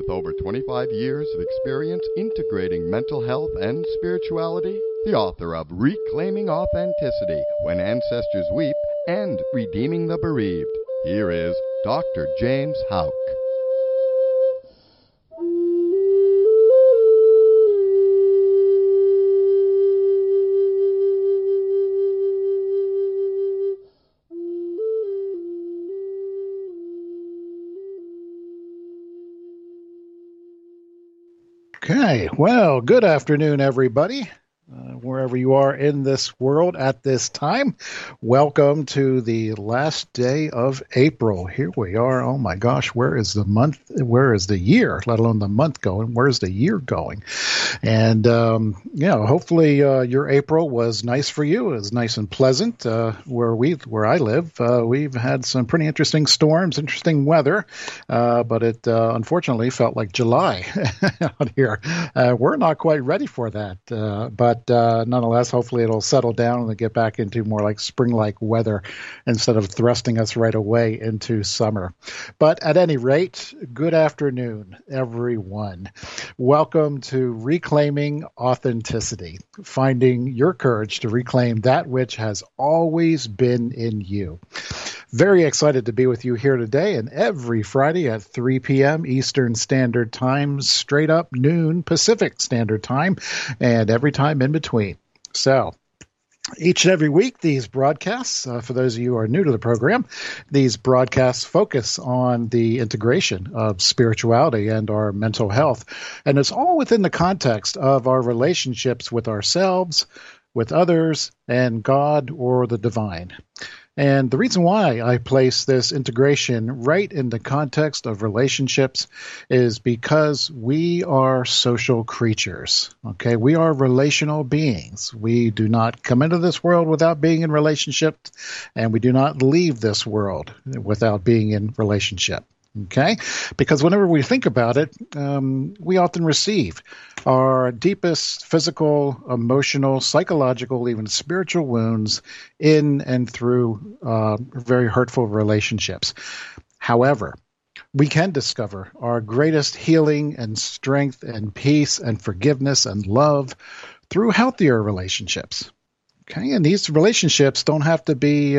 With over 25 years of experience integrating mental health and spirituality, the author of Reclaiming Authenticity, When Ancestors Weep, and Redeeming the Bereaved, here is Dr. James Houck. Okay, well, good afternoon, everybody. Wherever you are in this world at this time, welcome to the last day of April. Here we are. Oh my gosh, where is the month? Where is the year? Let alone the month going? Where's the year going? And hopefully your April was nice for you. It was nice and pleasant. Where I live, we've had some pretty interesting storms, interesting weather, but it unfortunately felt like July out here. We're not quite ready for that, but nonetheless, hopefully it'll settle down and get back into more like spring-like weather instead of thrusting us right away into summer. But at any rate, good afternoon, everyone. Welcome to Reclaiming Authenticity, finding your courage to reclaim that which has always been in you. Very excited to be with you here today and every Friday at 3 p.m. Eastern Standard Time, straight up noon Pacific Standard Time, and every time in between. So, each and every week, these broadcasts, for those of you who are new to the program, these broadcasts focus on the integration of spirituality and our mental health. And it's all within the context of our relationships with ourselves, with others, and God or the divine. And the reason why I place this integration right in the context of relationships is because we are social creatures, okay? We are relational beings. We do not come into this world without being in relationship, and we do not leave this world without being in relationship. Okay, because whenever we think about it, we often receive our deepest physical, emotional, psychological, even spiritual wounds in and through very hurtful relationships. However, we can discover our greatest healing and strength and peace and forgiveness and love through healthier relationships. Okay, and these relationships don't have to be,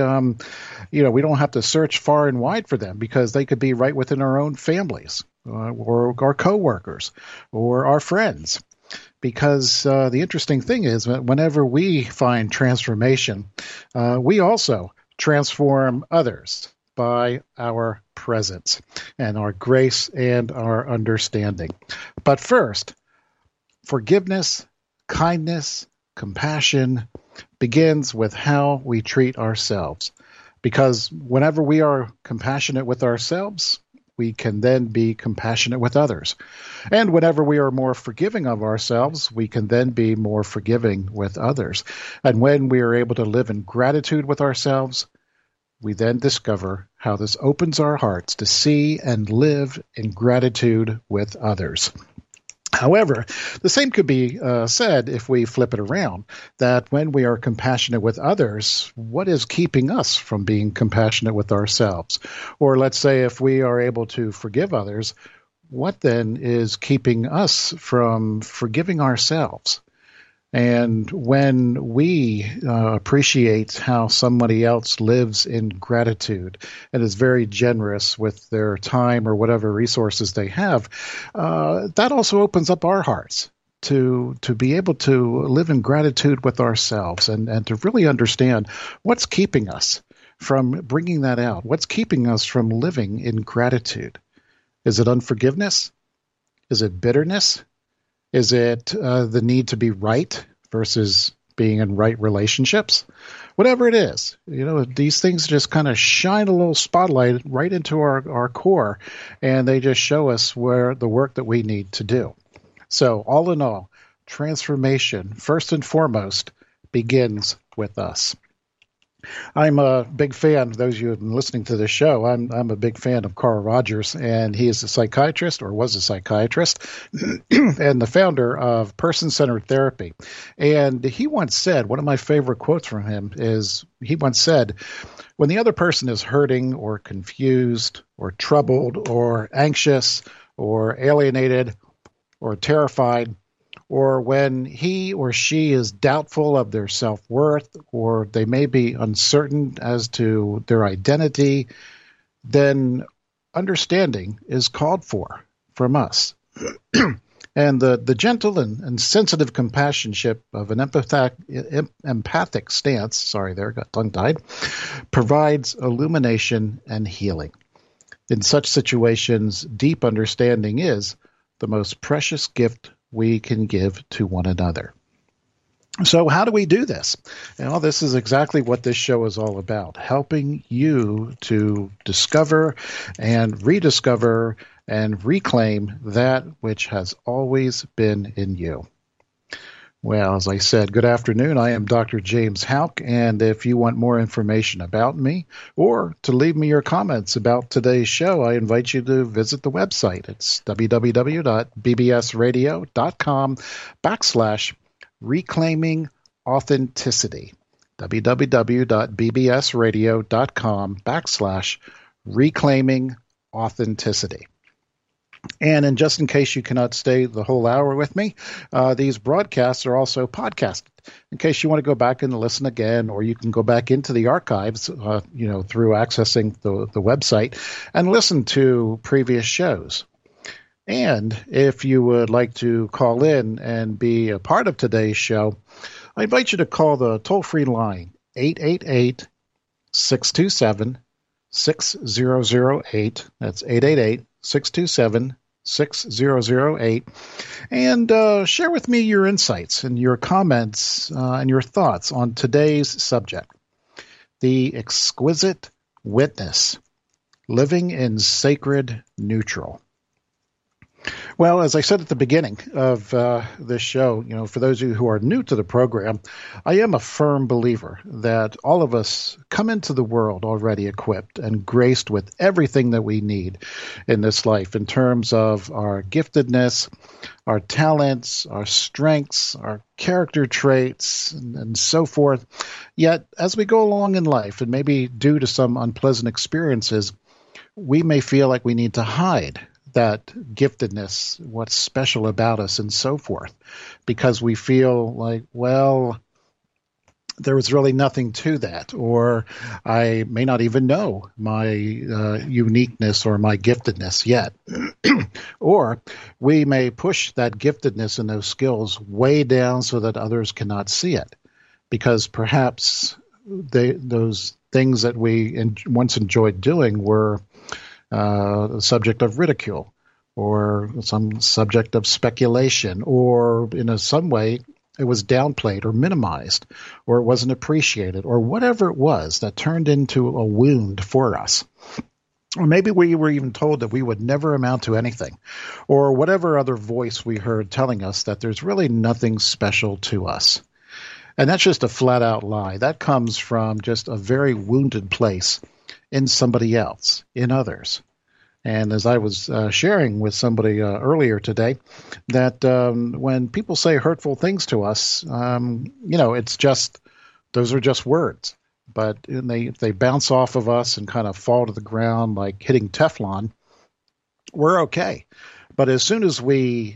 we don't have to search far and wide for them because they could be right within our own families or our coworkers or our friends. Because the interesting thing is that whenever we find transformation, we also transform others by our presence and our grace and our understanding. But first, forgiveness, kindness, compassion begins with how we treat ourselves. Because whenever we are compassionate with ourselves, we can then be compassionate with others. And whenever we are more forgiving of ourselves, we can then be more forgiving with others. And when we are able to live in gratitude with ourselves, we then discover how this opens our hearts to see and live in gratitude with others. However, the same could be said if we flip it around, that when we are compassionate with others, what is keeping us from being compassionate with ourselves? Or let's say if we are able to forgive others, what then is keeping us from forgiving ourselves? And when we appreciate how somebody else lives in gratitude and is very generous with their time or whatever resources they have, that also opens up our hearts to be able to live in gratitude with ourselves and to really understand what's keeping us from bringing that out. What's keeping us from living in gratitude? Is it unforgiveness? Is it bitterness? Is it the need to be right versus being in right relationships? Whatever it is, these things just kind of shine a little spotlight right into our core, and they just show us where the work that we need to do. So all in all, transformation, first and foremost, begins with us. I'm a big fan, those of you who have been listening to this show, I'm a big fan of Carl Rogers, and he is a psychiatrist, or was a psychiatrist, and the founder of Person-Centered Therapy. And he once said, one of my favorite quotes from him is, he once said, when the other person is hurting or confused or troubled or anxious or alienated or terrified, or when he or she is doubtful of their self-worth, or they may be uncertain as to their identity, then understanding is called for from us. And the gentle and sensitive companionship of an empathic stance, sorry there, got tongue-tied, provides illumination and healing. In such situations, deep understanding is the most precious gift we can give to one another. So how do we do this? Well, this is exactly what this show is all about, helping you to discover and rediscover and reclaim that which has always been in you. Well, as I said, good afternoon. I am Dr. James Houck, and if you want more information about me or to leave me your comments about today's show, I invite you to visit the website. It's www.bbsradio.com/reclaiming authenticity. www.bbsradio.com/reclaiming authenticity. And just in case you cannot stay the whole hour with me, these broadcasts are also podcasted. In case you want to go back and listen again, or you can go back into the archives, through accessing the website and listen to previous shows. And if you would like to call in and be a part of today's show, I invite you to call the toll-free line, 888-627-6008. That's 888-627-6008. And share with me your insights and your comments and your thoughts on today's subject, the exquisite witness, living in sacred neutral. Well, as I said at the beginning of this show, for those of you who are new to the program, I am a firm believer that all of us come into the world already equipped and graced with everything that we need in this life in terms of our giftedness, our talents, our strengths, our character traits, and so forth. Yet, as we go along in life, and maybe due to some unpleasant experiences, we may feel like we need to hide that giftedness, what's special about us, and so forth, because we feel like, well, there was really nothing to that, or I may not even know my uniqueness or my giftedness yet. Or we may push that giftedness and those skills way down so that others cannot see it, because perhaps those things that we once enjoyed doing were the subject of ridicule, or some subject of speculation, or in some way it was downplayed or minimized, or it wasn't appreciated, or whatever it was that turned into a wound for us. Or maybe we were even told that we would never amount to anything, or whatever other voice we heard telling us that there's really nothing special to us. And that's just a flat-out lie. That comes from just a very wounded place in somebody else, in others. And as I was sharing with somebody earlier today, that when people say hurtful things to us, it's just, those are just words. But they bounce off of us and kind of fall to the ground like hitting Teflon. We're okay. But as soon as we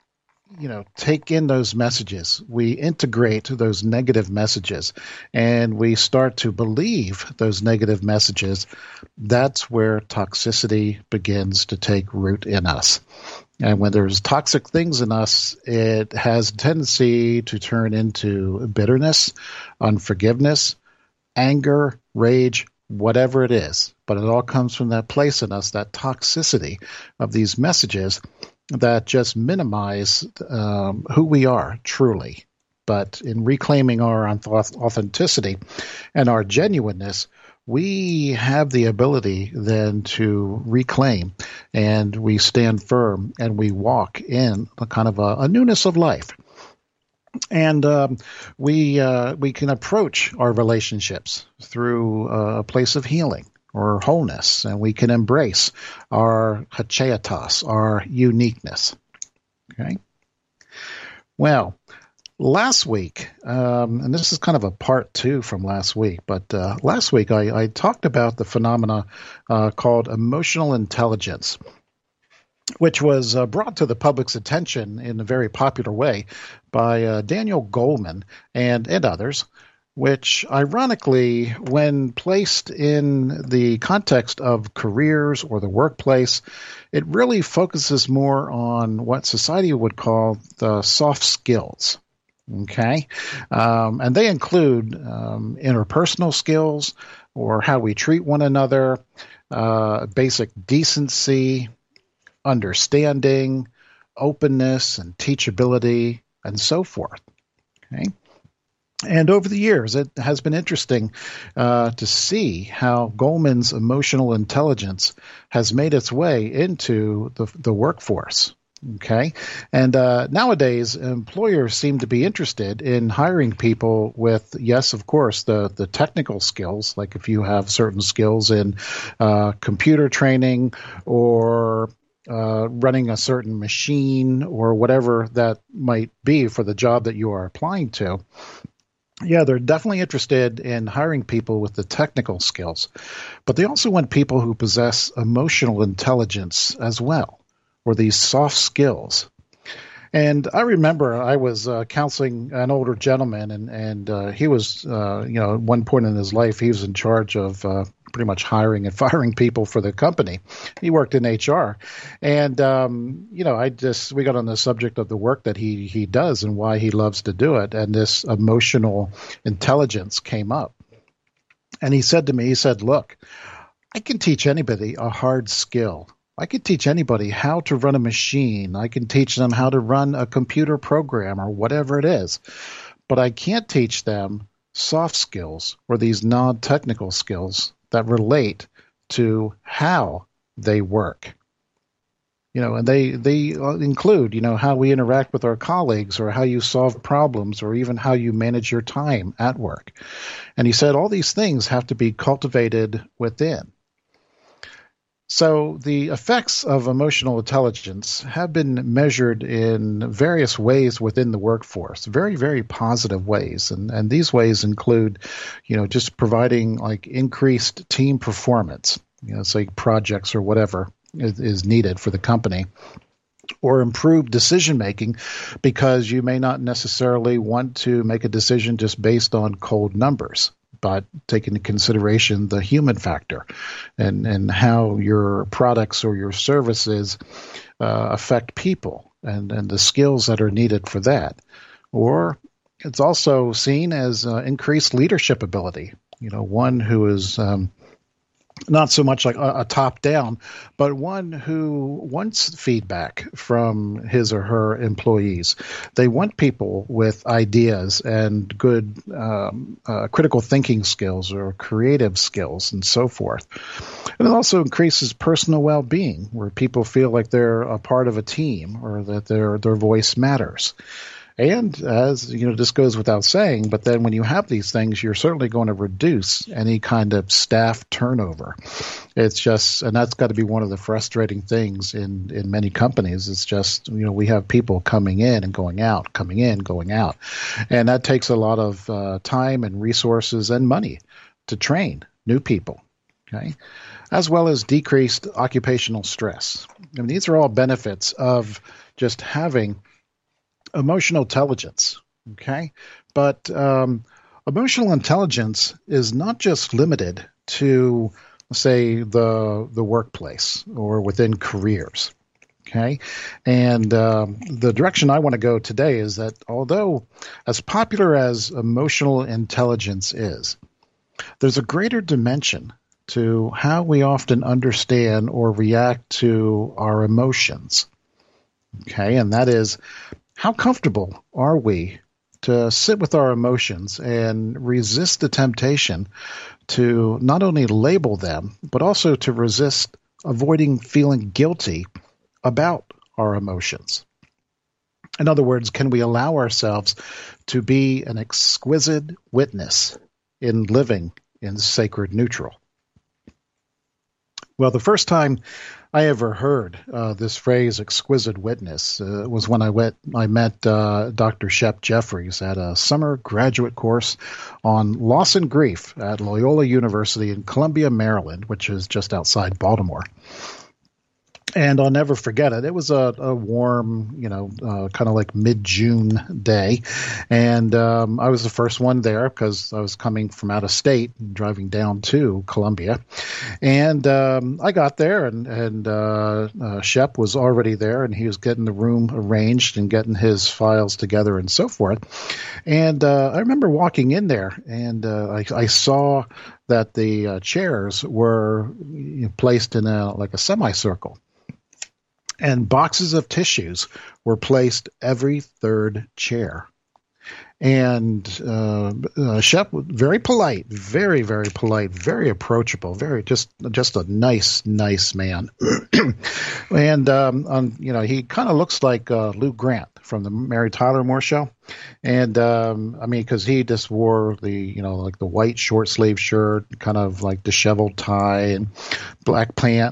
take in those messages, we integrate those negative messages, and we start to believe those negative messages, that's where toxicity begins to take root in us. And when there's toxic things in us, it has a tendency to turn into bitterness, unforgiveness, anger, rage, whatever it is. But it all comes from that place in us, that toxicity of these messages that just minimize who we are truly. But in reclaiming our authenticity and our genuineness, we have the ability then to reclaim, and we stand firm, and we walk in a kind of a newness of life. And we can approach our relationships through a place of healing or wholeness, and we can embrace our hacheatos, our uniqueness. Okay. Well, last week, and this is kind of a part two from last week, but last week I talked about the phenomena called emotional intelligence. which was brought to the public's attention in a very popular way by Daniel Goleman and others, which ironically, when placed in the context of careers or the workplace, it really focuses more on what society would call the soft skills. Okay. And they include interpersonal skills or how we treat one another, basic decency, understanding, openness, and teachability, and so forth. Okay. And over the years, it has been interesting to see how Goleman's emotional intelligence has made its way into the workforce. Okay. And nowadays, employers seem to be interested in hiring people with, yes, of course, the technical skills, like if you have certain skills in computer training or running a certain machine or whatever that might be for the job that you are applying to. Yeah, they're definitely interested in hiring people with the technical skills, but they also want people who possess emotional intelligence as well, or these soft skills. And I remember I was counseling an older gentleman, and he was, at one point in his life, he was in charge of pretty much hiring and firing people for the company. He worked in HR. And, we got on the subject of the work that he does and why he loves to do it. And this emotional intelligence came up. And he said to me, look, I can teach anybody a hard skill. I could teach anybody how to run a machine. I can teach them how to run a computer program or whatever it is. But I can't teach them soft skills or these non-technical skills that relate to how they work. And they include, how we interact with our colleagues or how you solve problems or even how you manage your time at work. And he said all these things have to be cultivated within. So the effects of emotional intelligence have been measured in various ways within the workforce, very, very positive ways. And these ways include, just providing like increased team performance, say projects or whatever is needed for the company, or improved decision making because you may not necessarily want to make a decision just based on cold numbers, but take into consideration the human factor and how your products or your services affect people and the skills that are needed for that. Or it's also seen as increased leadership ability, one who is not so much like a top-down, but one who wants feedback from his or her employees. They want people with ideas and good critical thinking skills or creative skills and so forth. And it also increases personal well-being, where people feel like they're a part of a team or that their voice matters. And as this goes without saying, but then when you have these things, you're certainly going to reduce any kind of staff turnover. It's just, and that's got to be one of the frustrating things in many companies. It's just, we have people coming in and going out, coming in, going out. And that takes a lot of time and resources and money to train new people. Okay. As well as decreased occupational stress. I mean, these are all benefits of just having emotional intelligence, okay? But emotional intelligence is not just limited to, say, the workplace or within careers, okay? And the direction I want to go today is that although as popular as emotional intelligence is, there's a greater dimension to how we often understand or react to our emotions, okay? And that is, how comfortable are we to sit with our emotions and resist the temptation to not only label them, but also to resist avoiding feeling guilty about our emotions? In other words, can we allow ourselves to be an exquisite witness in living in sacred neutral? Well, the first time I ever heard this phrase "exquisite witness" was when I met Dr. Shep Jeffries at a summer graduate course on loss and grief at Loyola University in Columbia, Maryland, which is just outside Baltimore. And I'll never forget it. It was a warm, kind of like mid-June day. And I was the first one there because I was coming from out of state and driving down to Columbia. And I got there, and Shep was already there, and he was getting the room arranged and getting his files together and so forth. And I remember walking in there, and I saw that the chairs were placed in like a semicircle. And boxes of tissues were placed every third chair. And Shep was very polite, very, very polite, very approachable, very just a nice man. And he kind of looks like Lou Grant from the Mary Tyler Moore Show. And because he just wore the like the white short sleeve shirt, kind of like disheveled tie, and black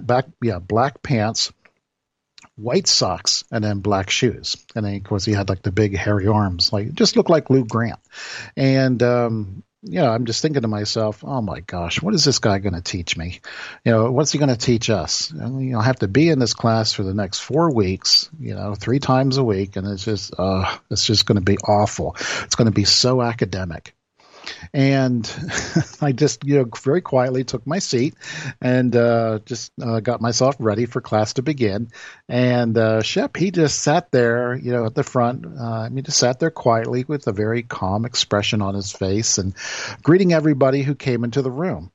pants, white socks, and then black shoes. And then, of course, he had like the big hairy arms, like just looked like Lou Grant. And, I'm just thinking to myself, oh my gosh, what is this guy going to teach me? What's he going to teach us? I have to be in this class for the next 4 weeks, 3 times a week. And it's just going to be awful. It's going to be so academic. And I just, very quietly took my seat and got myself ready for class to begin. And Shep, he just sat there, at the front. Just sat there quietly with a very calm expression on his face and greeting everybody who came into the room.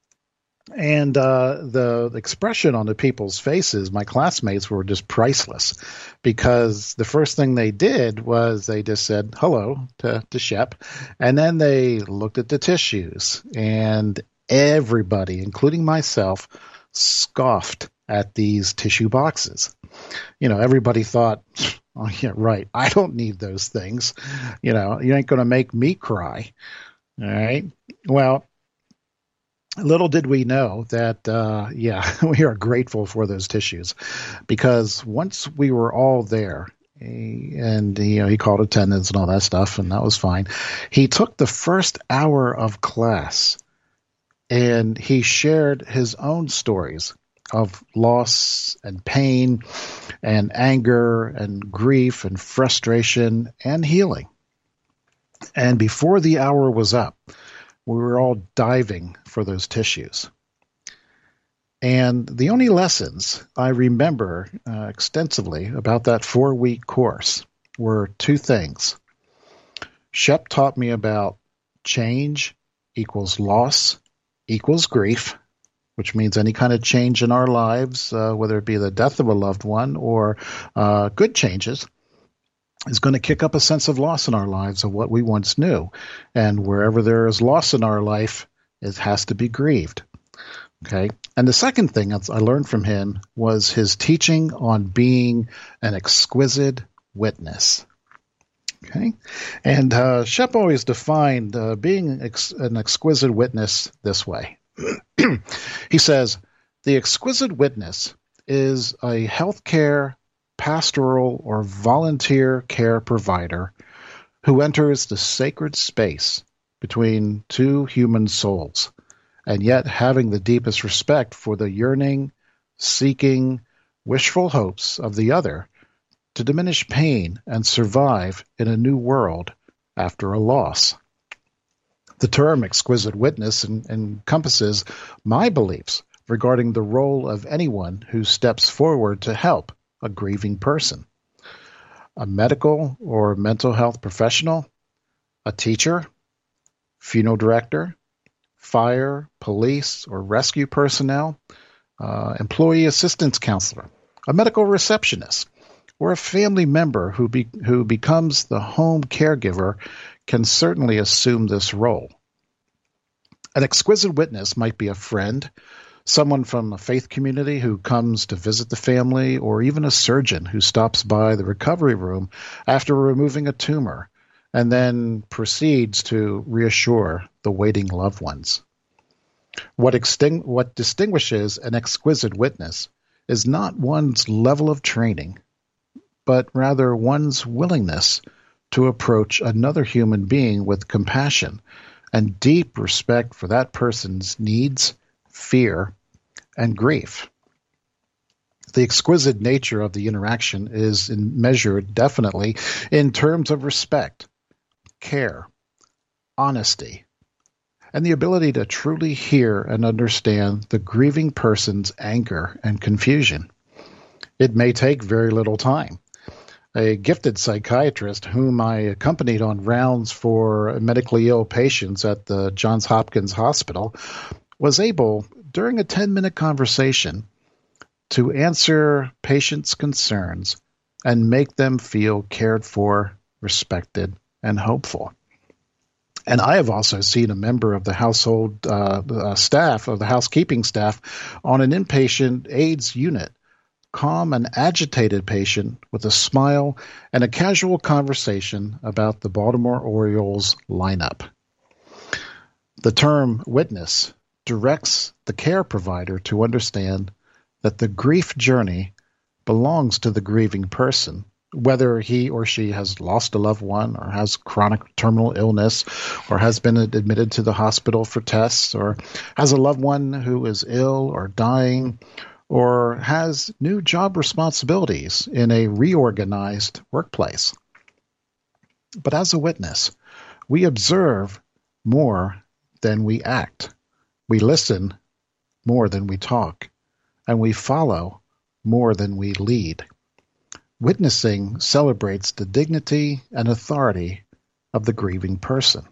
And the expression on the people's faces, my classmates, were just priceless, because the first thing they did was they just said hello to Shep, and then they looked at the tissues, and everybody, including myself, scoffed at these tissue boxes. Everybody thought, oh, yeah, right, I don't need those things. You ain't going to make me cry. All right. Well, little did we know that, we are grateful for those tissues, because once we were all there, and he called attendance and all that stuff, and that was fine. He took the first hour of class, and he shared his own stories of loss and pain and anger and grief and frustration and healing. And before the hour was up, we were all diving for those tissues. And the only lessons I remember extensively about that 4-week course were 2 things. Shep taught me about change equals loss equals grief, which means any kind of change in our lives, whether it be the death of a loved one or good changes, is going to kick up a sense of loss in our lives of what we once knew. And wherever there is loss in our life, it has to be grieved. Okay. And the second thing I learned from him was his teaching on being an exquisite witness. Okay. And Shep always defined being an exquisite witness this way. He says, the exquisite witness is a healthcare, pastoral, or volunteer care provider who enters the sacred space between 2 human souls, and yet having the deepest respect for the yearning, seeking, wishful hopes of the other to diminish pain and survive in a new world after a loss. The term exquisite witness encompasses my beliefs regarding the role of anyone who steps forward to help a grieving person. A medical or mental health professional, a teacher, funeral director, fire, police, or rescue personnel, employee assistance counselor, a medical receptionist, or a family member who becomes the home caregiver can certainly assume this role. An exquisite witness might be a friend, someone from a faith community who comes to visit the family, or even a surgeon who stops by the recovery room after removing a tumor and then proceeds to reassure the waiting loved ones. What distinguishes an exquisite witness is not one's level of training, but rather one's willingness to approach another human being with compassion and deep respect for that person's needs, fear, and grief. The exquisite nature of the interaction is measured definitely in terms of respect, care, honesty, and the ability to truly hear and understand the grieving person's anger and confusion. It may take very little time. A gifted psychiatrist whom I accompanied on rounds for medically ill patients at the Johns Hopkins Hospital was able, during a 10-minute conversation, to answer patients' concerns and make them feel cared for, respected, and hopeful. And I have also seen a member of the household staff, of the housekeeping staff, on an inpatient AIDS unit calm an agitated patient with a smile and a casual conversation about the Baltimore Orioles lineup. The term witness directs the care provider to understand that the grief journey belongs to the grieving person, whether he or she has lost a loved one or has chronic terminal illness or has been admitted to the hospital for tests or has a loved one who is ill or dying or has new job responsibilities in a reorganized workplace. But as a witness, we observe more than we act. We listen more than we talk, and we follow more than we lead. Witnessing celebrates the dignity and authority of the grieving person.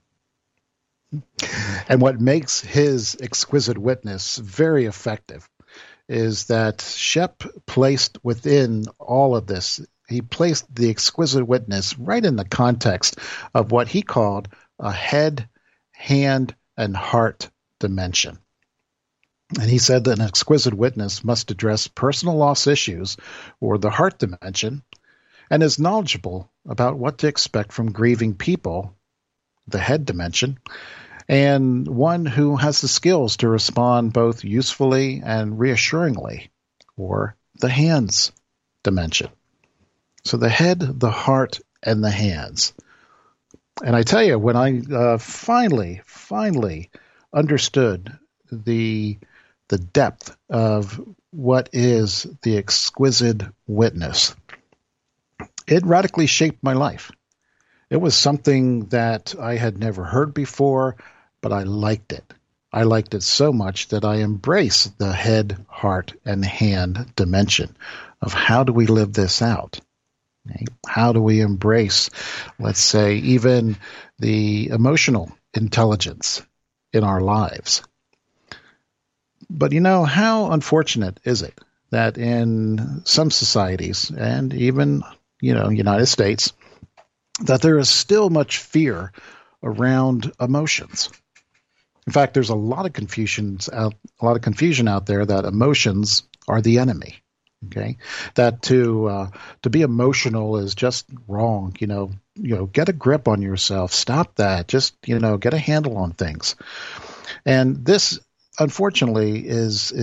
And what makes his exquisite witness very effective is that Shep placed within all of this, he placed the exquisite witness right in the context of what he called a head, hand, and heart dimension. And he said that an exquisite witness must address personal loss issues, or the heart dimension, and is knowledgeable about what to expect from grieving people, the head dimension, and one who has the skills to respond both usefully and reassuringly, or the hands dimension. So the head, the heart, and the hands. And I tell you, when I finally understood the depth of what is the exquisite witness, it radically shaped my life. It was something that I had never heard before, but I liked it. I liked it so much that I embraced the head, heart, and hand dimension of how do we live this out? Okay? How do we embrace, let's say, even the emotional intelligence in our lives? But how unfortunate is it that in some societies and even, United States, that there is still much fear around emotions. In fact, there's a lot of confusion out there that emotions are the enemy. Okay, that to be emotional is just wrong. Get a grip on yourself. Stop that. Just get a handle on things. And this, unfortunately, is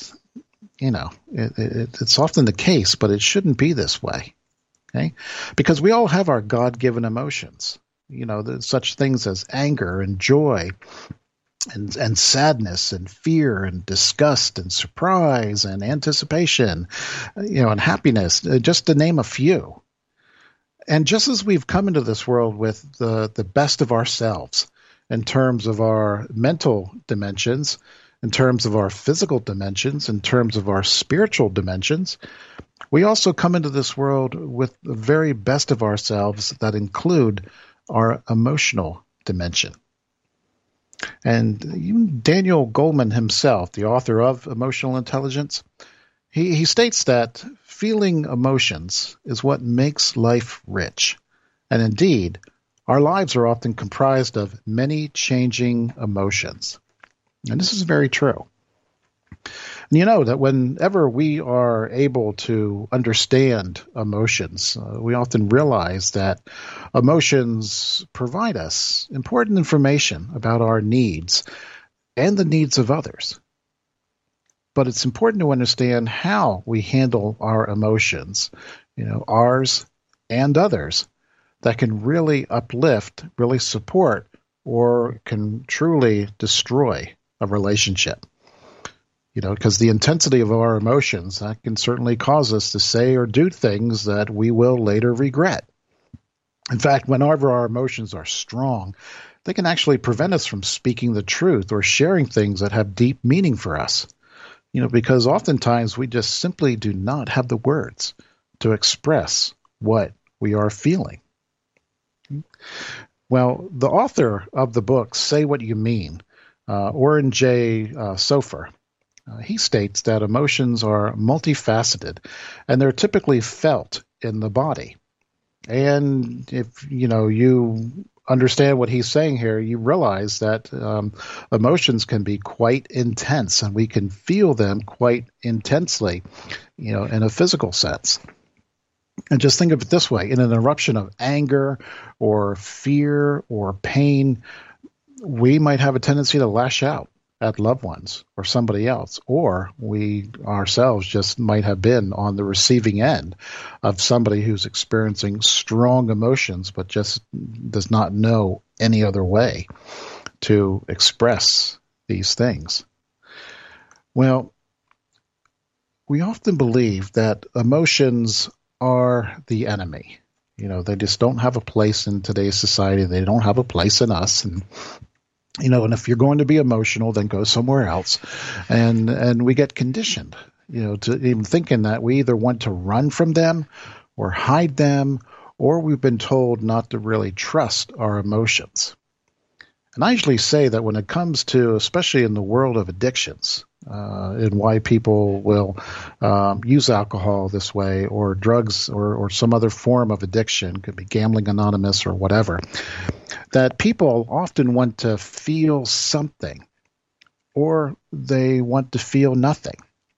it's often the case, but it shouldn't be this way. Okay, because we all have our God-given emotions. There's such things as anger and joy, and sadness and fear and disgust and surprise and anticipation, and happiness, just to name a few. And just as we've come into this world with the best of ourselves in terms of our mental dimensions, in terms of our physical dimensions, in terms of our spiritual dimensions, we also come into this world with the very best of ourselves that include our emotional dimension. And even Daniel Goleman himself, the author of Emotional Intelligence, he states that feeling emotions is what makes life rich. And indeed, our lives are often comprised of many changing emotions. And this is very true. And that whenever we are able to understand emotions, we often realize that emotions provide us important information about our needs and the needs of others. But it's important to understand how we handle our emotions, ours and others, that can really uplift, really support, or can truly destroy a relationship. because the intensity of our emotions, that can certainly cause us to say or do things that we will later regret. In fact, whenever our emotions are strong, they can actually prevent us from speaking the truth or sharing things that have deep meaning for us. Because oftentimes we just simply do not have the words to express what we are feeling. Well, the author of the book, Say What You Mean, Oren J. Sofer, he states that emotions are multifaceted and they're typically felt in the body. And if you understand what he's saying here, you realize that emotions can be quite intense and we can feel them quite intensely, in a physical sense. And just think of it this way: in an eruption of anger or fear or pain, we might have a tendency to lash out at loved ones or somebody else, or we ourselves just might have been on the receiving end of somebody who's experiencing strong emotions but just does not know any other way to express these things. Well, we often believe that emotions are the enemy. They just don't have a place in today's society. They don't have a place in us. And if you're going to be emotional, then go somewhere else. And we get conditioned, to even thinking that we either want to run from them or hide them, or we've been told not to really trust our emotions. And I usually say that when it comes to, especially in the world of addictions, and why people will use alcohol this way, or drugs, or some other form of addiction, could be gambling anonymous or whatever, that people often want to feel something, or they want to feel nothing.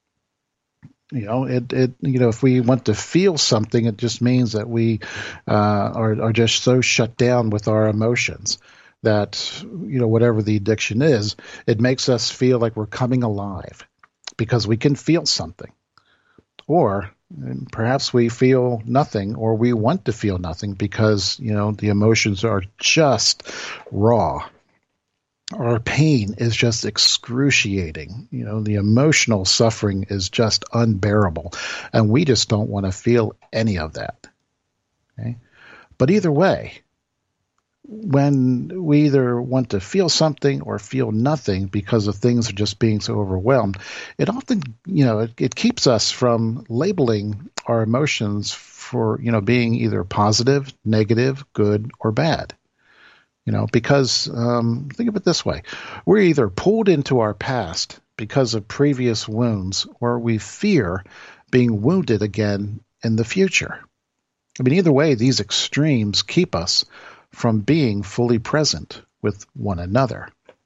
If we want to feel something, it just means that we are just so shut down with our emotions that, whatever the addiction is, it makes us feel like we're coming alive because we can feel something. Or perhaps we feel nothing, or we want to feel nothing because, the emotions are just raw. Our pain is just excruciating. The emotional suffering is just unbearable, and we just don't want to feel any of that. Okay? But either way, when we either want to feel something or feel nothing because of things are just being so overwhelmed, it often, it keeps us from labeling our emotions for, being either positive, negative, good, or bad. Because think of it this way: we're either pulled into our past because of previous wounds, or we fear being wounded again in the future. Either way, these extremes keep us from being fully present with one another.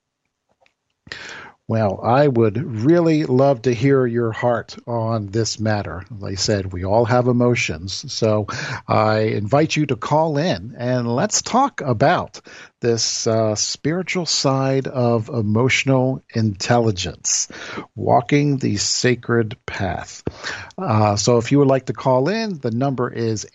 Well, I would really love to hear your heart on this matter. Like I said, we all have emotions. So I invite you to call in and let's talk about this spiritual side of emotional intelligence, walking the sacred path. So if you would like to call in, the number is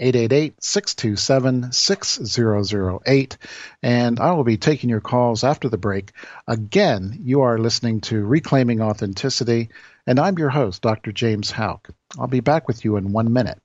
888-627-6008, and I will be taking your calls after the break. Again, you are listening to Reclaiming Authenticity, and I'm your host, Dr. James Houck. I'll be back with you in 1 minute.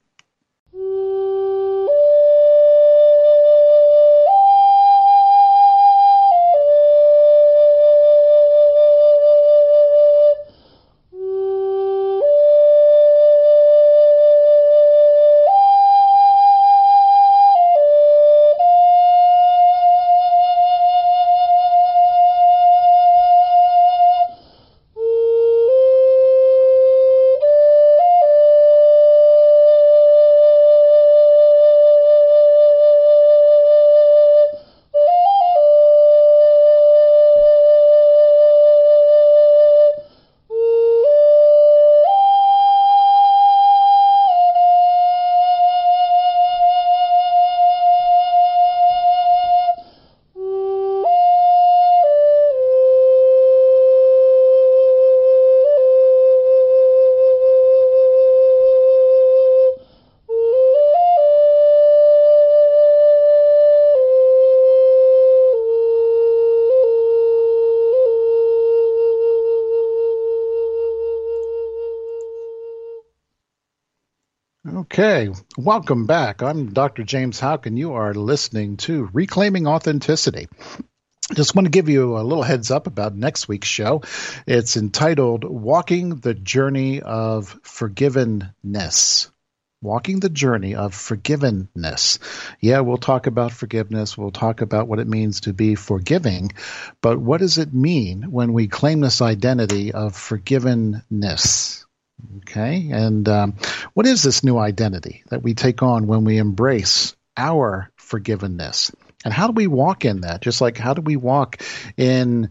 Okay, welcome back. I'm Dr. James Houck, and you are listening to Reclaiming Authenticity. Just want to give you a little heads up about next week's show. It's entitled Walking the Journey of Forgiveness. Walking the Journey of Forgiveness. Yeah, we'll talk about forgiveness. We'll talk about what it means to be forgiving. But what does it mean when we claim this identity of forgivenness? Okay, and what is this new identity that we take on when we embrace our forgiveness? And how do we walk in that? Just like how do we walk in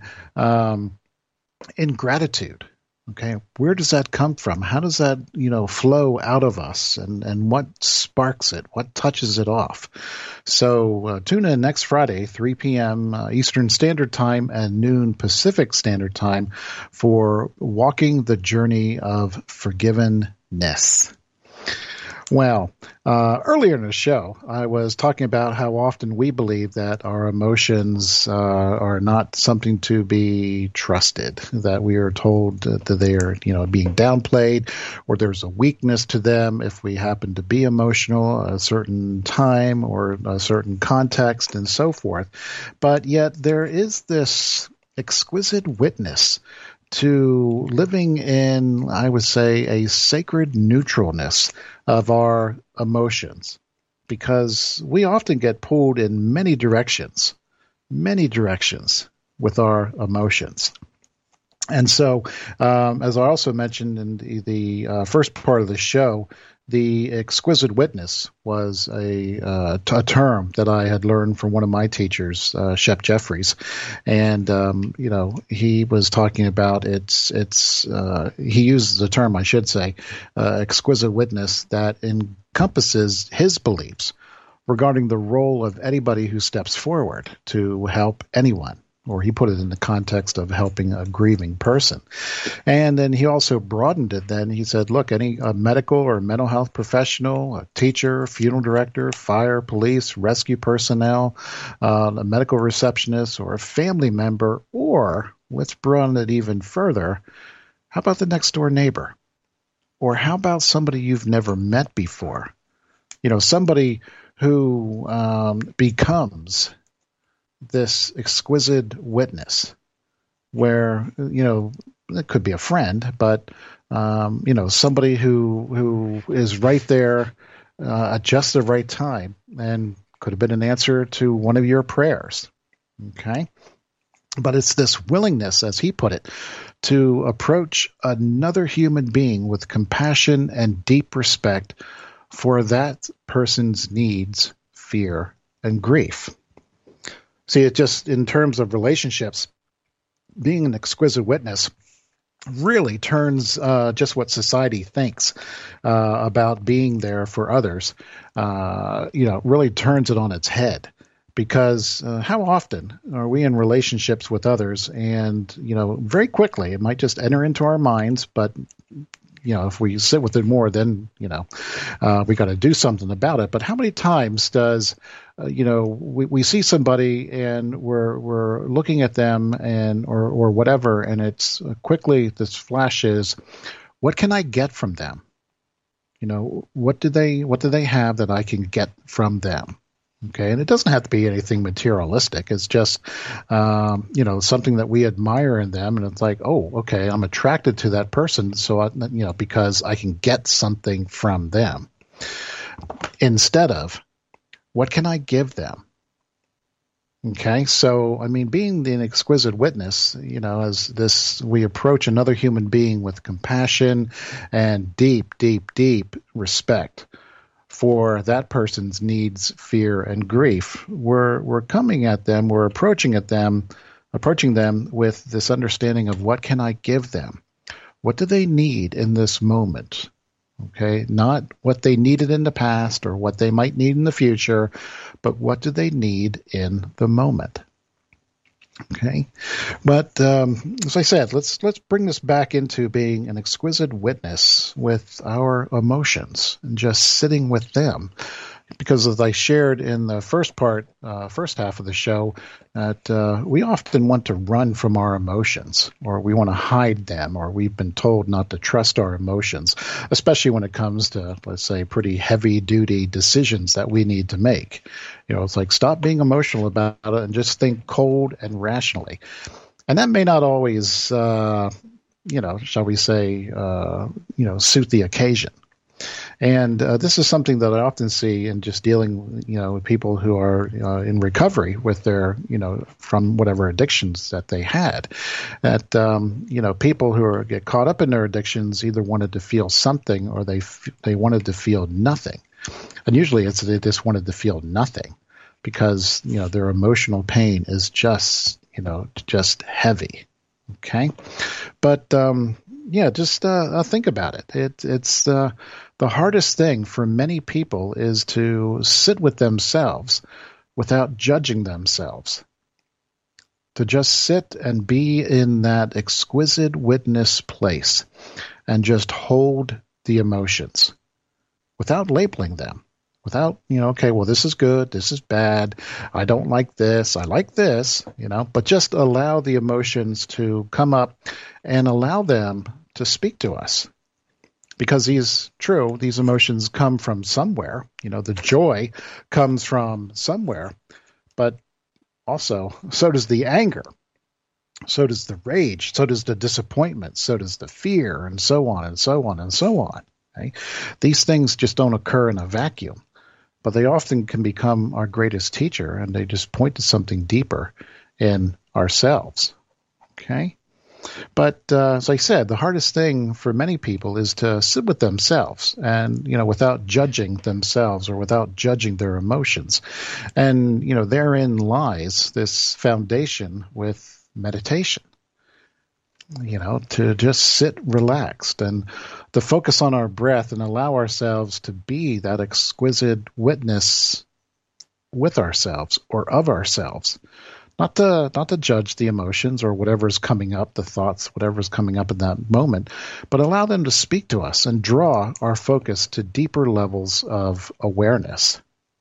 gratitude? Okay, where does that come from? How does that flow out of us? And what sparks it? What touches it off? So tune in next Friday, 3 p.m. Eastern Standard Time and noon Pacific Standard Time for Walking the Journey of Forgiveness. Well, earlier in the show, I was talking about how often we believe that our emotions are not something to be trusted, that we are told that they are, being downplayed, or there's a weakness to them if we happen to be emotional at a certain time or a certain context and so forth. But yet there is this exquisite witness to living in, I would say, a sacred neutralness of our emotions, because we often get pulled in many directions with our emotions. And so, as I also mentioned in the first part of the show, the exquisite witness was a term that I had learned from one of my teachers, Shep Jeffries, and he was talking about he uses the term, I should say, exquisite witness that encompasses his beliefs regarding the role of anybody who steps forward to help anyone. Or he put it in the context of helping a grieving person. And then he also broadened it then. He said, look, any medical or mental health professional, a teacher, funeral director, fire, police, rescue personnel, a medical receptionist, or a family member, or let's broaden it even further, how about the next door neighbor? Or how about somebody you've never met before? Somebody who becomes this exquisite witness where, it could be a friend, but, somebody who is right there at just the right time and could have been an answer to one of your prayers. Okay. But it's this willingness, as he put it, to approach another human being with compassion and deep respect for that person's needs, fear, and grief. See, it just, in terms of relationships, being an exquisite witness really turns just what society thinks about being there for others, really turns it on its head. Because how often are we in relationships with others and, very quickly, it might just enter into our minds, but if we sit with it more, then, we got to do something about it. But how many times does, we see somebody and we're looking at them and, or whatever, and it's quickly, this flashes, what can I get from them? What do they have that I can get from them? Okay, and it doesn't have to be anything materialistic. It's just, something that we admire in them, and it's like, oh, okay, I'm attracted to that person, so because I can get something from them. Instead of, what can I give them? Okay, so being an exquisite witness, as this, we approach another human being with compassion and deep, deep, deep respect for that person's needs, fear, and grief. We're coming at them, we're approaching them with this understanding of what can I give them? What do they need in this moment? Okay, not what they needed in the past or what they might need in the future, but what do they need in the moment? Okay, but as I said, let's bring this back into being an exquisite witness with our emotions and just sitting with them, Because as I shared in the first half of the show, that we often want to run from our emotions, or we want to hide them, or we've been told not to trust our emotions, especially when it comes to, let's say, pretty heavy-duty decisions that we need to make. It's like, stop being emotional about it and just think cold and rationally. And that may not always, shall we say, suit the occasion. And this is something that I often see in just dealing, with people who are in recovery with their, from whatever addictions that they had. That, people who get caught up in their addictions either wanted to feel something or they wanted to feel nothing. And usually they just wanted to feel nothing because, their emotional pain is just heavy. Okay. But, just think about it. It's the hardest thing for many people is to sit with themselves without judging themselves. To just sit and be in that exquisite witness place and just hold the emotions without labeling them. Without, okay, well, this is good, this is bad, I don't like this, I like this, but just allow the emotions to come up and allow them to speak to us. Because these emotions come from somewhere. The joy comes from somewhere, but also so does the anger, so does the rage, so does the disappointment, so does the fear, and so on and so on and so on. Okay? These things just don't occur in a vacuum. But they often can become our greatest teacher, and they just point to something deeper in ourselves. Okay? But as I said, the hardest thing for many people is to sit with themselves and, without judging themselves or without judging their emotions. And, therein lies this foundation with meditation. To just sit relaxed and to focus on our breath and allow ourselves to be that exquisite witness with ourselves or of ourselves. Not to judge the emotions or whatever's coming up, the thoughts, whatever's coming up in that moment, but allow them to speak to us and draw our focus to deeper levels of awareness.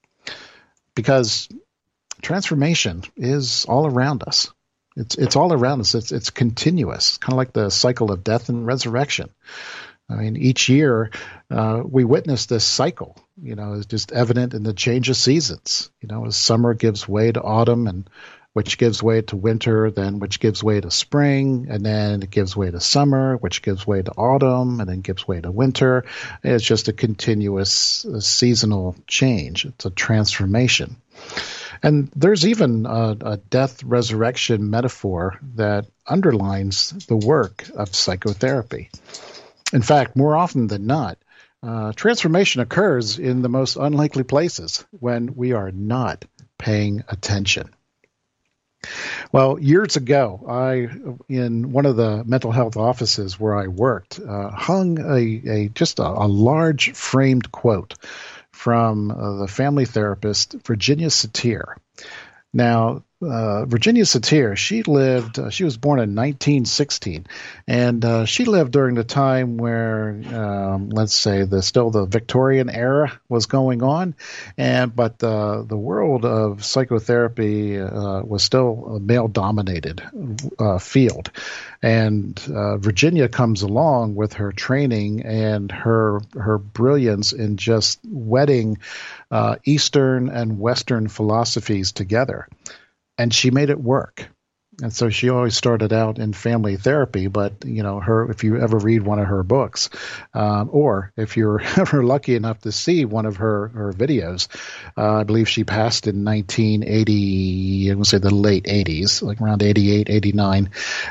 Because transformation is all around us. It's all around us. It's continuous, kind of like the cycle of death and resurrection. I mean, each year we witness this cycle. It's just evident in the change of seasons. As summer gives way to autumn, and which gives way to winter, then which gives way to spring, and then it gives way to summer, which gives way to autumn, and then gives way to winter. It's just a continuous seasonal change. It's a transformation. And there's even a death resurrection metaphor that underlines the work of psychotherapy. In fact, more often than not, transformation occurs in the most unlikely places when we are not paying attention. Well, years ago, in one of the mental health offices where I worked, hung a large framed quote from the family therapist Virginia Satir. Now, Virginia Satir, she was born in 1916, and she lived during the time where, let's say, the Victorian era was going on, but the world of psychotherapy was still a male-dominated field. And Virginia comes along with her training and her brilliance in just wedding Eastern and Western philosophies together. And she made it work. And so she always started out in family therapy, but, if you ever read one of her books, or if you're ever lucky enough to see one of her videos, I believe she passed in 1980, I would say the late 80s, like around 88, 89.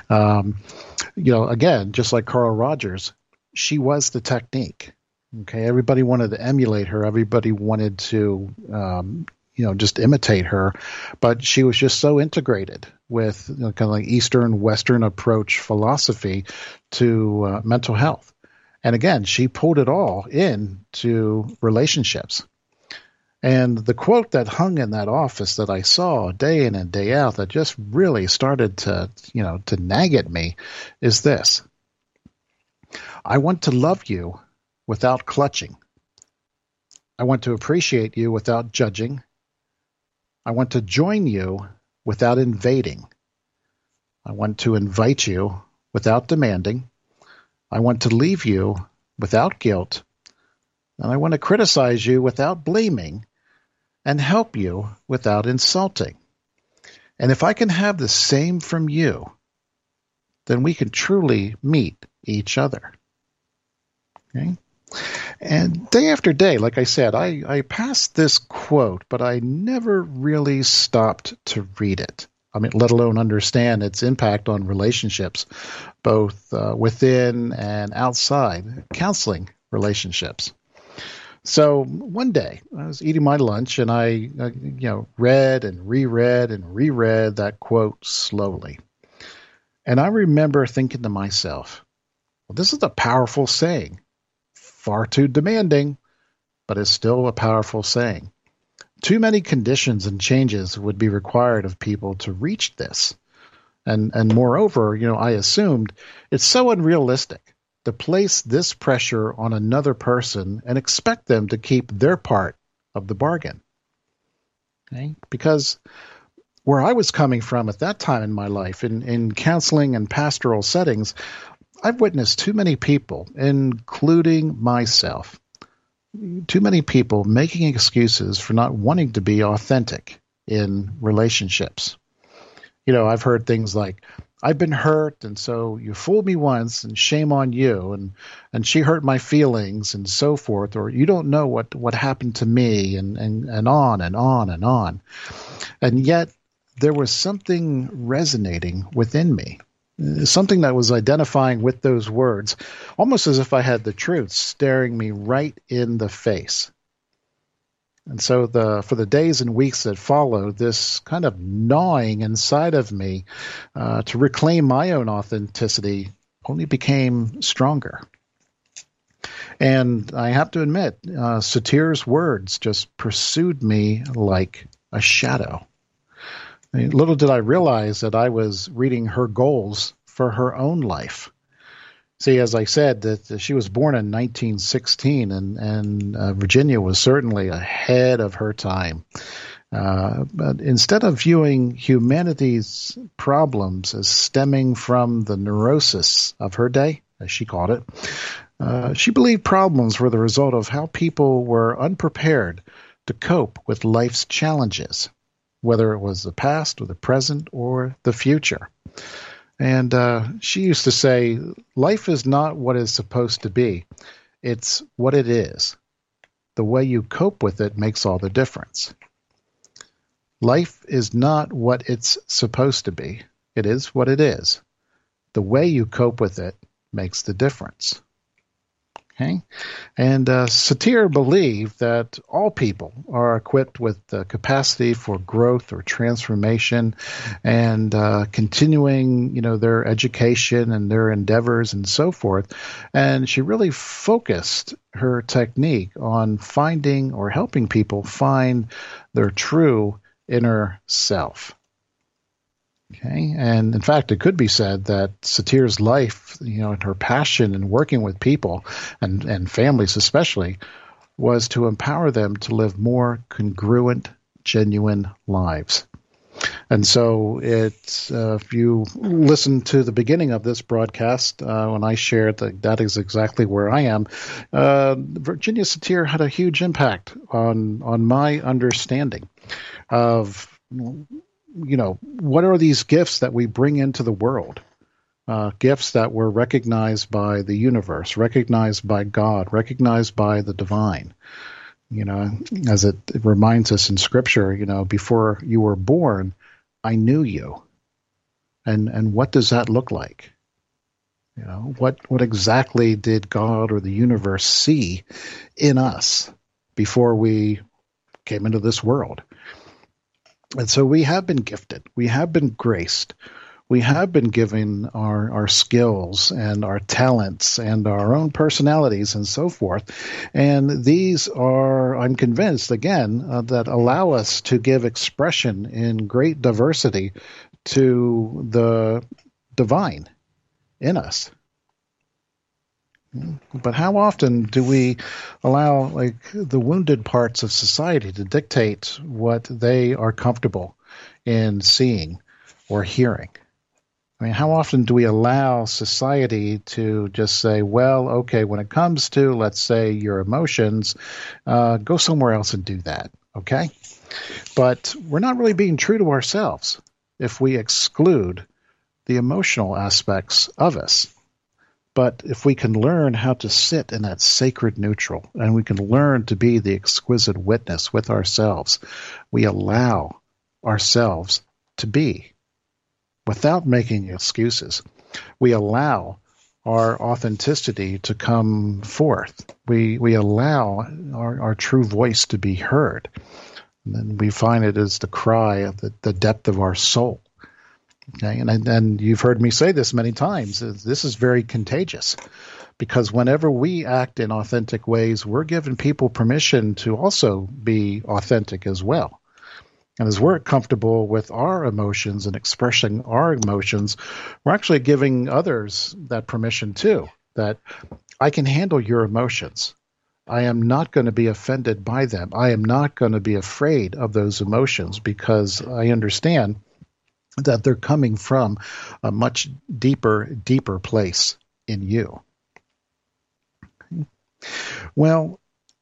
Again, just like Carl Rogers, she was the technique. Okay, everybody wanted to emulate her. Everybody wanted to just imitate her, but she was just so integrated with kind of like Eastern, Western approach philosophy to mental health. And again, she pulled it all into relationships. And the quote that hung in that office that I saw day in and day out that just really started to nag at me is this: I want to love you without clutching. I want to appreciate you without judging. I want to join you without invading. I want to invite you without demanding. I want to leave you without guilt. And I want to criticize you without blaming and help you without insulting. And if I can have the same from you, then we can truly meet each other. Okay? And day after day, like I said, I passed this quote, but I never really stopped to read it. I mean, let alone understand its impact on relationships, both within and outside counseling relationships. So one day I was eating my lunch and I read and reread that quote slowly. And I remember thinking to myself, well, this is a powerful saying. Far too demanding, but it's still a powerful saying. Too many conditions and changes would be required of people to reach this. And moreover, I assumed it's so unrealistic to place this pressure on another person and expect them to keep their part of the bargain. Okay? Because where I was coming from at that time in my life, in counseling and pastoral settings, I've witnessed too many people, including myself, too many people making excuses for not wanting to be authentic in relationships. I've heard things like, I've been hurt, and so you fooled me once, and shame on you, and she hurt my feelings, and so forth, or you don't know what happened to me, and on and on and on. And yet, there was something resonating within me, something that was identifying with those words, almost as if I had the truth staring me right in the face. And so for the days and weeks that followed, this kind of gnawing inside of me to reclaim my own authenticity only became stronger. And I have to admit, Satir's words just pursued me like a shadow. I mean, little did I realize that I was reading her goals for her own life. See, as I said, that she was born in 1916, and Virginia was certainly ahead of her time. But instead of viewing humanity's problems as stemming from the neurosis of her day, as she called it, she believed problems were the result of how people were unprepared to cope with life's challenges, whether it was the past or the present or the future. And she used to say, life is not what it's supposed to be. It's what it is. The way you cope with it makes all the difference. Life is not what it's supposed to be. It is what it is. The way you cope with it makes the difference. Okay? And Satir believed that all people are equipped with the capacity for growth or transformation and continuing, their education and their endeavors and so forth. And she really focused her technique on finding or helping people find their true inner self. Okay, and in fact, it could be said that Satir's life, and her passion in working with people and families especially, was to empower them to live more congruent, genuine lives. And so if you listen to the beginning of this broadcast, when I shared that is exactly where I am, Virginia Satir had a huge impact on my understanding of what are these gifts that we bring into the world? Gifts that were recognized by the universe, recognized by God, recognized by the divine. As it reminds us in Scripture, before you were born, I knew you. And what does that look like? What exactly did God or the universe see in us before we came into this world? And so we have been gifted. We have been graced. We have been given our skills and our talents and our own personalities and so forth. And these are, I'm convinced, again, that allow us to give expression in great diversity to the divine in us. But how often do we allow the wounded parts of society to dictate what they are comfortable in seeing or hearing? I mean, how often do we allow society to just say, well, okay, when it comes to, let's say, your emotions, go somewhere else and do that, okay? But we're not really being true to ourselves if we exclude the emotional aspects of us. But if we can learn how to sit in that sacred neutral, and we can learn to be the exquisite witness with ourselves, we allow ourselves to be without making excuses. We allow our authenticity to come forth. We allow our true voice to be heard. And then we find it as the cry of the depth of our soul. Okay? And you've heard me say this many times. This is very contagious, because whenever we act in authentic ways, we're giving people permission to also be authentic as well. And as we're comfortable with our emotions and expressing our emotions, we're actually giving others that permission too, that I can handle your emotions. I am not going to be offended by them. I am not going to be afraid of those emotions, because I understand that they're coming from a much deeper place in you. Well,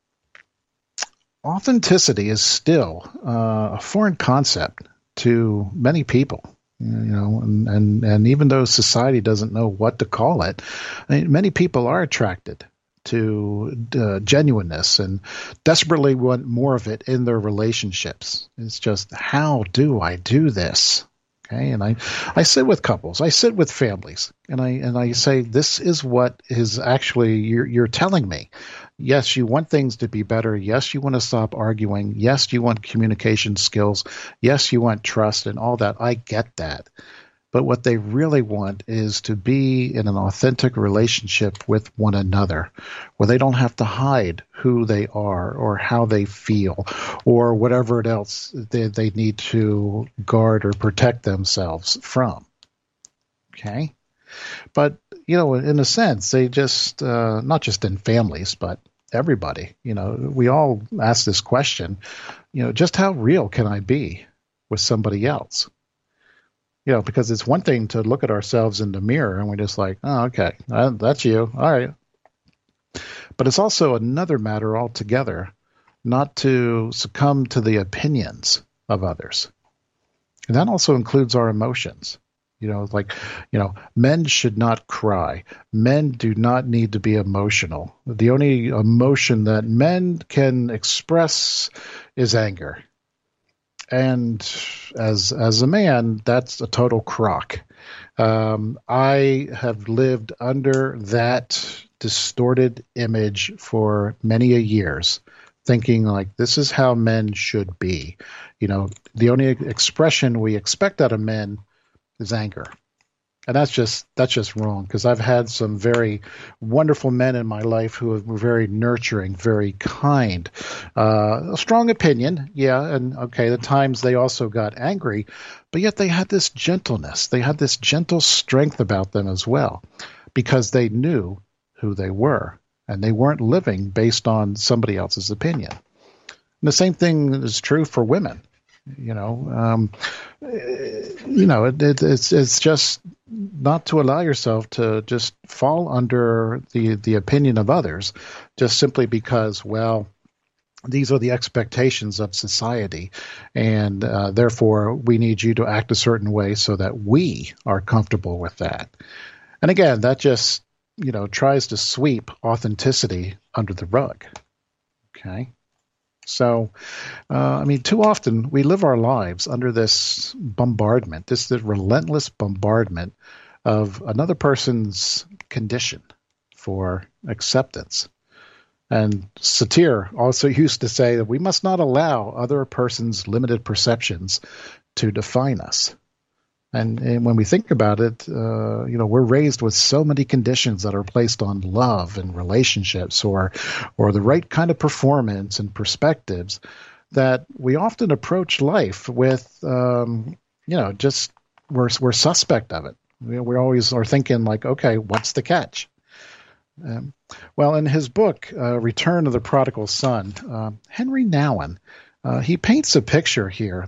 authenticity is still a foreign concept to many people, and even though society doesn't know what to call it, many people are attracted to genuineness and desperately want more of it in their relationships. It's just, how do I do this? Okay, and I sit with couples, I sit with families, and I say, this is what is actually you're telling me. Yes, you want things to be better. Yes, you want to stop arguing. Yes, you want communication skills. Yes, you want trust and all that. I get that. But what they really want is to be in an authentic relationship with one another, where they don't have to hide who they are or how they feel or whatever else they need to guard or protect themselves from. Okay? But, in a sense, they just, not just in families, but everybody, we all ask this question, just how real can I be with somebody else? Because it's one thing to look at ourselves in the mirror and we're just like, oh, okay, that's you. All right. But it's also another matter altogether not to succumb to the opinions of others. And that also includes our emotions. Men should not cry. Men do not need to be emotional. The only emotion that men can express is anger. And as a man, that's a total crock. I have lived under that distorted image for many a years, thinking like this is how men should be. The only expression we expect out of men is anger. And that's just wrong, because I've had some very wonderful men in my life who were very nurturing, very kind, a strong opinion, yeah, and okay, at times they also got angry, but yet they had this gentleness, they had this gentle strength about them as well, because they knew who they were, and they weren't living based on somebody else's opinion. And the same thing is true for women. It's just not to allow yourself to just fall under the opinion of others just simply because, well, these are the expectations of society, and therefore we need you to act a certain way so that we are comfortable with that. And again, that just, tries to sweep authenticity under the rug. Okay? So, too often we live our lives under this bombardment, this relentless bombardment of another person's condition for acceptance. And Satir also used to say that we must not allow other person's limited perceptions to define us. And when we think about it, we're raised with so many conditions that are placed on love and relationships or the right kind of performance and perspectives that we often approach life with, just we're suspect of it. We always are thinking like, okay, what's the catch? Well, in his book, Return of the Prodigal Son, Henry Nouwen, he paints a picture here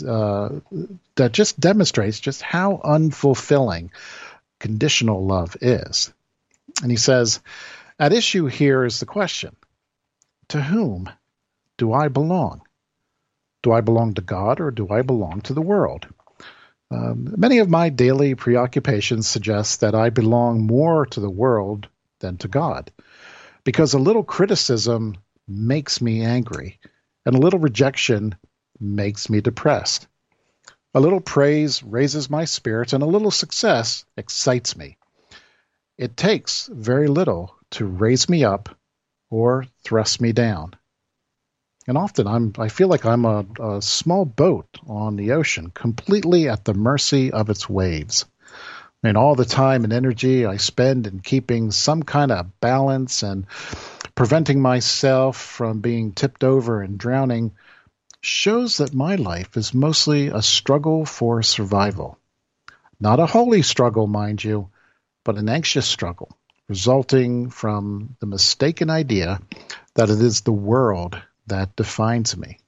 that just demonstrates just how unfulfilling conditional love is. And he says, at issue here is the question, to whom do I belong? Do I belong to God or do I belong to the world? Many of my daily preoccupations suggest that I belong more to the world than to God, because a little criticism makes me angry, and a little rejection makes me depressed. A little praise raises my spirits, and a little success excites me. It takes very little to raise me up or thrust me down. And often I feel like I'm a small boat on the ocean, completely at the mercy of its waves. And all the time and energy I spend in keeping some kind of balance and preventing myself from being tipped over and drowning shows that my life is mostly a struggle for survival. Not a holy struggle, mind you, but an anxious struggle, resulting from the mistaken idea that it is the world that defines me.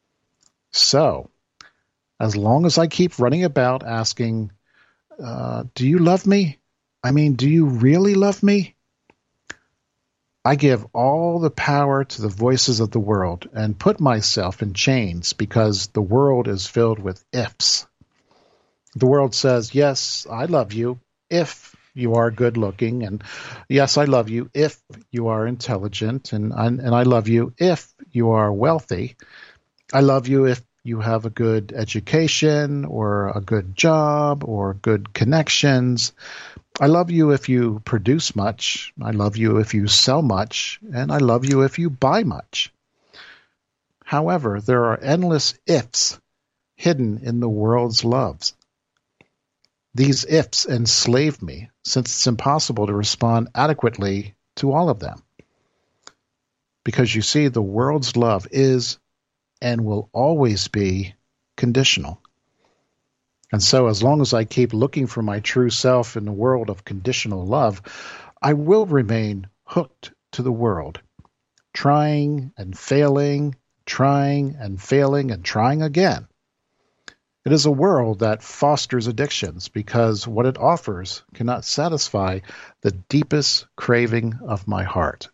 So, as long as I keep running about asking, do you love me? I mean, do you really love me? I give all the power to the voices of the world and put myself in chains because the world is filled with ifs. The world says, yes, I love you if you are good looking, and yes, I love you if you are intelligent, and I love you if you are wealthy. I love you if you have a good education or a good job or good connections. I love you if you produce much. I love you if you sell much, and I love you if you buy much. However, there are endless ifs hidden in the world's loves. These ifs enslave me, since it's impossible to respond adequately to all of them. Because you see, the world's love is and will always be conditional. And so as long as I keep looking for my true self in the world of conditional love, I will remain hooked to the world, trying and failing, trying and failing and trying again. It is a world that fosters addictions because what it offers cannot satisfy the deepest craving of my heart.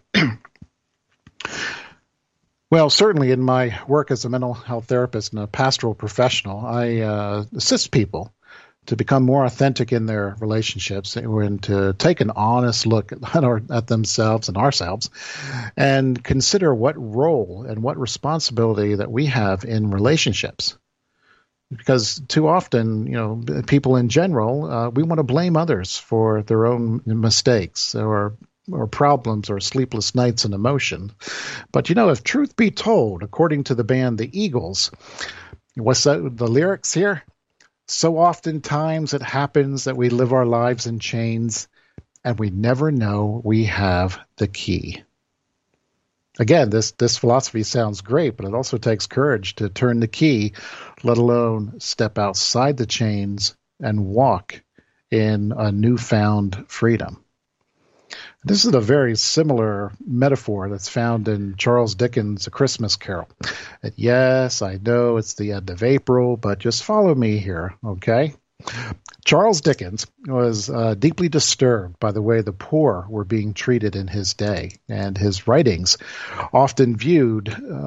Well, certainly in my work as a mental health therapist and a pastoral professional, I assist people to become more authentic in their relationships and to take an honest look at themselves and ourselves and consider what role and what responsibility that we have in relationships. Because too often, people in general, we want to blame others for their own mistakes or problems or sleepless nights and emotion. But, if truth be told, according to the band The Eagles, what's the lyrics here? So oftentimes it happens that we live our lives in chains and we never know we have the key. Again, this philosophy sounds great, but it also takes courage to turn the key, let alone step outside the chains and walk in a newfound freedom. This is a very similar metaphor that's found in Charles Dickens' A Christmas Carol. And yes, I know it's the end of April, but just follow me here, okay? Charles Dickens was deeply disturbed by the way the poor were being treated in his day, and his writings were often viewed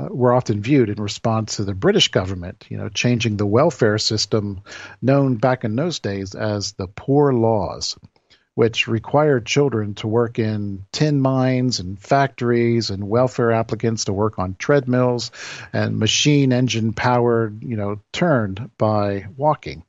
in response to the British government, changing the welfare system known back in those days as the Poor Laws, which required children to work in tin mines and factories and welfare applicants to work on treadmills and machine engine powered, turned by walking.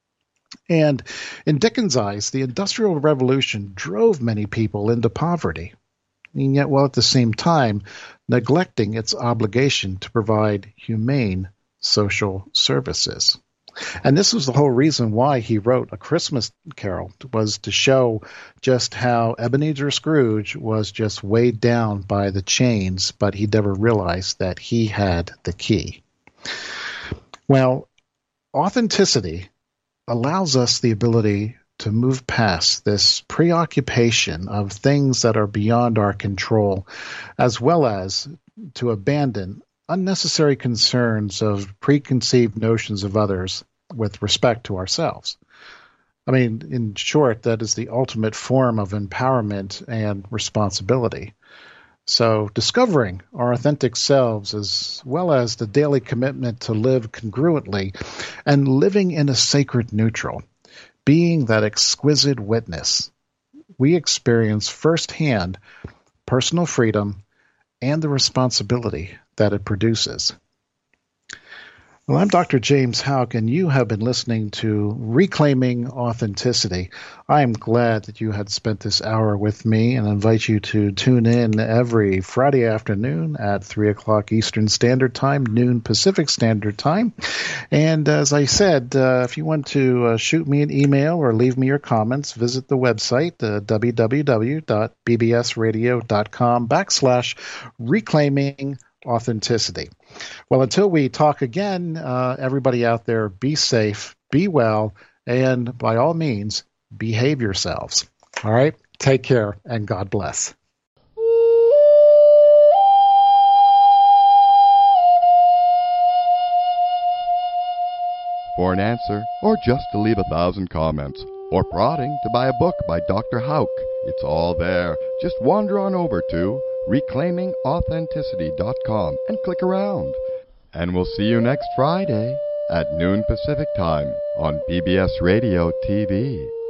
And in Dickens' eyes, the Industrial Revolution drove many people into poverty, and yet while at the same time neglecting its obligation to provide humane social services. And this was the whole reason why he wrote A Christmas Carol, was to show just how Ebenezer Scrooge was just weighed down by the chains, but he never realized that he had the key. Well, authenticity allows us the ability to move past this preoccupation of things that are beyond our control, as well as to abandon unnecessary concerns of preconceived notions of others with respect to ourselves. I mean, in short, that is the ultimate form of empowerment and responsibility. So discovering our authentic selves, as well as the daily commitment to live congruently and living in a sacred neutral, being that exquisite witness, we experience firsthand personal freedom and the responsibility that it produces. Well, I'm Dr. James Houck, and you have been listening to Reclaiming Authenticity. I am glad that you had spent this hour with me, and invite you to tune in every Friday afternoon at 3 o'clock Eastern Standard Time, noon Pacific Standard Time. And as I said, if you want to shoot me an email or leave me your comments, visit the website, www.bbsradio.com/reclaiming authenticity. Well, until we talk again, everybody out there, be safe, be well, and by all means, behave yourselves. All right? Take care, and God bless. For an answer, or just to leave 1,000 comments, or prodding to buy a book by Dr. Houck, it's all there. Just wander on over to reclaimingauthenticity.com and click around. And we'll see you next Friday at noon Pacific Time on PBS Radio TV.